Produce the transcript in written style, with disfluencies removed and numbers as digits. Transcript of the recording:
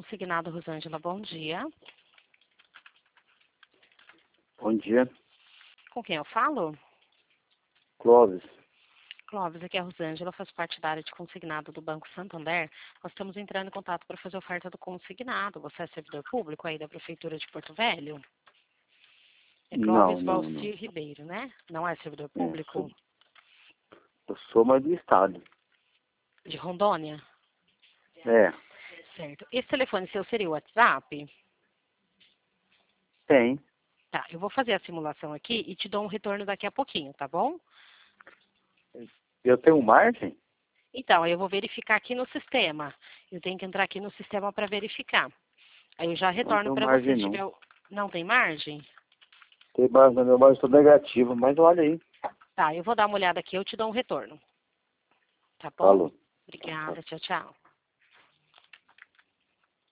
Consignado Rosângela, bom dia. Bom dia, Com quem eu falo? Clóvis. Clóvis, aqui é a Rosângela, eu faço parte da área de consignado do Banco Santander. Nós estamos entrando em contato para fazer oferta do consignado. Você é servidor público aí da Prefeitura de Porto Velho? É Clóvis Não. Valcir Ribeiro, né? Não é servidor É, público? eu sou mais do estado. De Rondônia? É, Certo. Esse telefone seu seria o WhatsApp? tem. Tá, eu vou fazer a simulação aqui e te dou um retorno daqui a pouquinho, tá bom? Eu tenho margem? Então, eu vou verificar aqui no sistema. Eu tenho que entrar aqui no sistema para verificar. Aí eu já Não retorno tenho para você. margem Se não. tiver... Não tem margem? Tem margem, na minha margem estou negativo, mas olha aí. Tá, eu vou dar uma olhada aqui, eu te dou um retorno. Tá bom? Falou. Obrigada, tchau, tchau.